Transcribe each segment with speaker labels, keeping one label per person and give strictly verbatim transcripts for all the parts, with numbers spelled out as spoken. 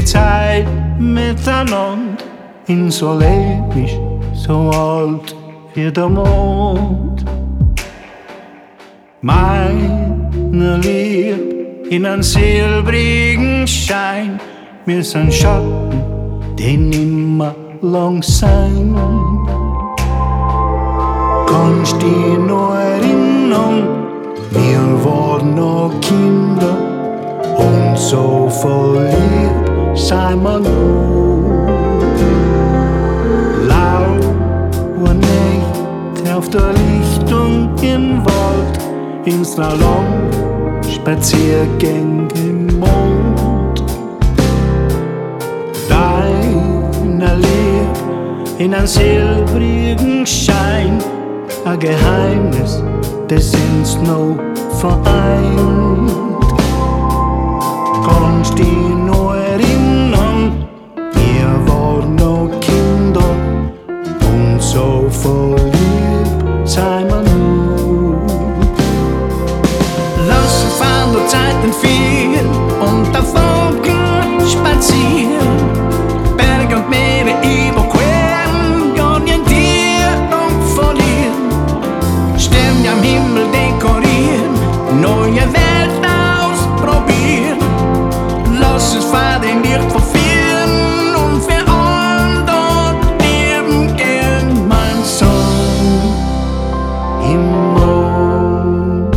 Speaker 1: Zeit miteinander in so lebendig, so alt wie der Mond. Meine Lieb in einen silbrigen Schein, wir sind Schatten, die nimmer lang sein. Kannst dich noch erinnern, wir waren noch Kinder und so verliebt sein wir nur. Laue Nächte auf der Lichtung im Wald, ins Lang Spaziergänge im Mond. Deine Liebe in einem silbrigen Schein, ein Geheimnis, das uns noch vereint. Kannst dich noch erinnern, wir waren noch Kinder und so verliebt sein wir nur. Lass uns von der Zeit entfliehen und auf Wolken spazieren, Berge und Meere überqueren, Orientierung verlieren, Sterne am Himmel dekorieren, neue Welt ausprobieren. Lass uns vor dem Licht verführen und für andere leben gemeinsam im Mond.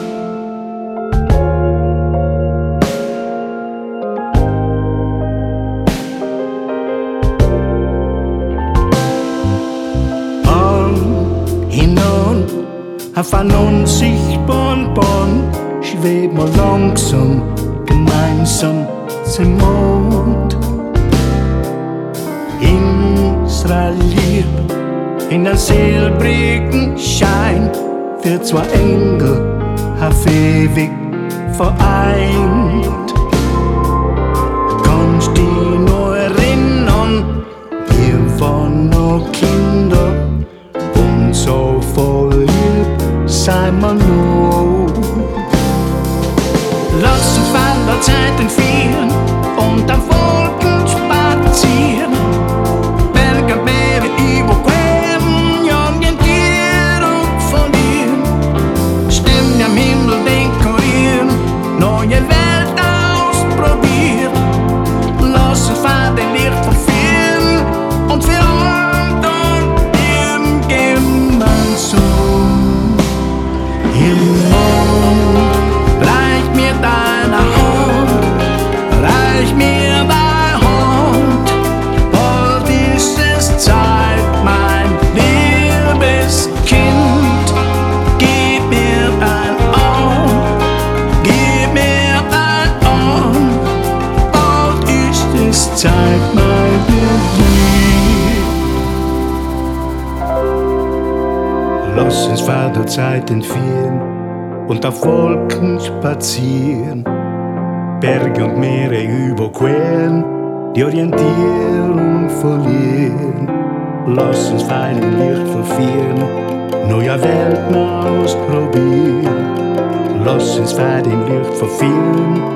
Speaker 1: An, hinan, auf einen unsichtbaren Bahn schweben wir langsam gemeinsam zum Mond. Unsere Liebe in einem silbrigen Schein, wir zwei Engel auf ewig vereint. Kannst dich noch erinnern, wir waren noch Kinder und so verliebt sein wir nur. Lass uns von der Zeit entfliehen und auf Wolken spazieren, Berge und Meere überqueren, Orientierung verlieren, Sterne am Himmel dekorieren, neue Welt ausprobieren. Lass uns von dem Licht verführen und für andere leben gemeinsam im Mond. Reich mir deine Hand, reich mir deine Hand, bald ist es Zeit, mein liebes Kind. Gib mir dein Arm, gib mir dein Arm, bald ist es Zeit, mein Lieb. Lass uns vor der Zeit entfliehen und auf Wolken spazieren, Berge und Meere überqueren, die Orientierung verlieren. Lass uns fein im Licht verführen, neue Welten ausprobieren. Lass uns fein im Licht verführen